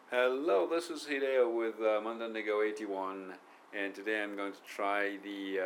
Hello, this is Hideo with Mandandigo 81, and today I'm going to try the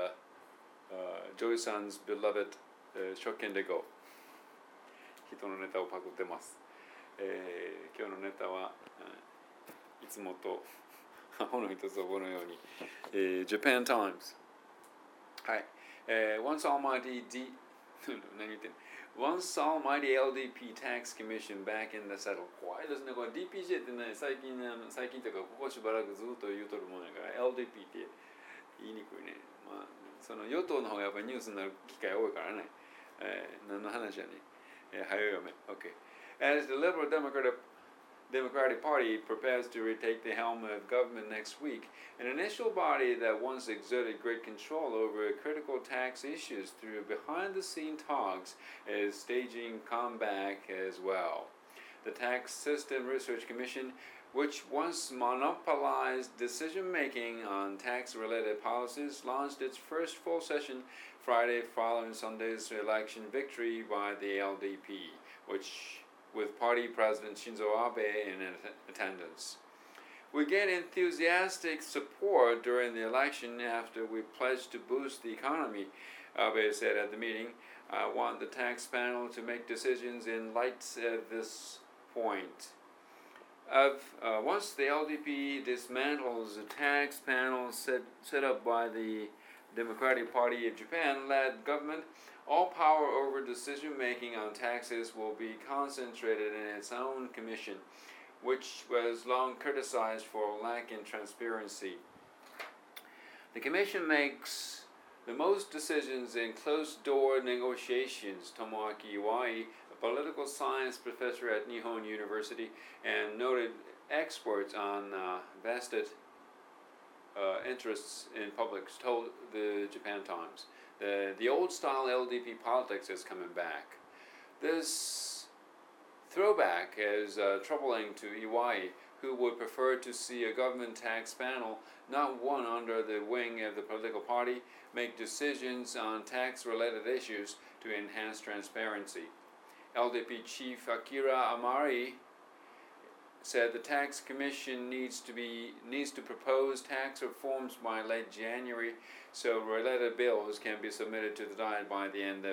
Joy-san's beloved Shokkendego 人のネタをパクってます。今日のネタはいつもとほの一つをこのように、Japan Times はい、Once Almighty何言ってんのOnce Almighty LDP Tax Commission back in the saddle 怖いですねこれ DPJ ってね最近というかここしばらくずっと言うとるものやから LDP って言いにくいねまあその与党の方がやっぱりニュースになる機会多いからね、何の話やね早い読め OK As the Liberal Democratic Party prepares to retake the helm of government next week, an initial body that once exerted great control over critical tax issues through behind-the-scenes talks is staging comeback as well. The Tax System Research Commission, which once monopolized decision-making on tax-related policies, launched its first full session Friday following Sunday's election victory by the LDP, with party president Shinzo Abe in attendance. We get enthusiastic support during the election after we pledged to boost the economy, Abe said at the meeting. I want the tax panel to make decisions in light of this point. Once the LDP dismantles the tax panel set up by the Democratic Party of Japan-led government, all power over decision-making on taxes will be concentrated in its own commission, which was long criticized for lack in transparency. The commission makes the most decisions in closed-door negotiations, Tomoaki Iwai, a political science professor at Nihon University and noted expert on vested interests in public, told the Japan Times. The old-style LDP politics is coming back. This throwback is troubling to Iwai, who would prefer to see a government tax panel, not one under the wing of the political party, make decisions on tax-related issues to enhance transparency. LDP chief Akira Amari said the tax commission needs to propose tax reforms by late January, so related bills can be submitted to the Diet by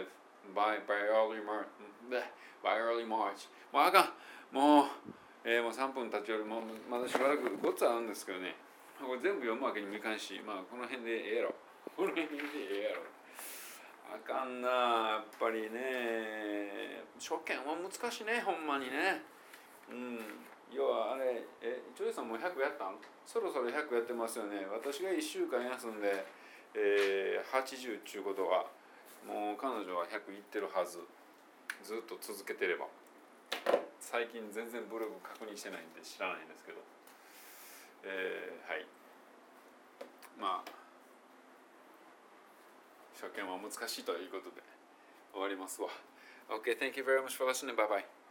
early March. もうあかんもう3分経ちよるもうまだしばらくごっつあるんですけどね。これ全部読むわけにもいかんし、まあこの辺でええやろ。この辺でええやろ。あかんなやっぱりね。初見は難しいねほんまにね。要はあれジョイさんも100やったんそろそろ100やってますよね私が1週間休んで、80っていうことはもう彼女は100いってるはずずっと続けてれば最近全然ブログ確認してないんで知らないんですけど、はいまあ初見は難しいということで終わりますわ OK, thank you very much for listening. Bye bye.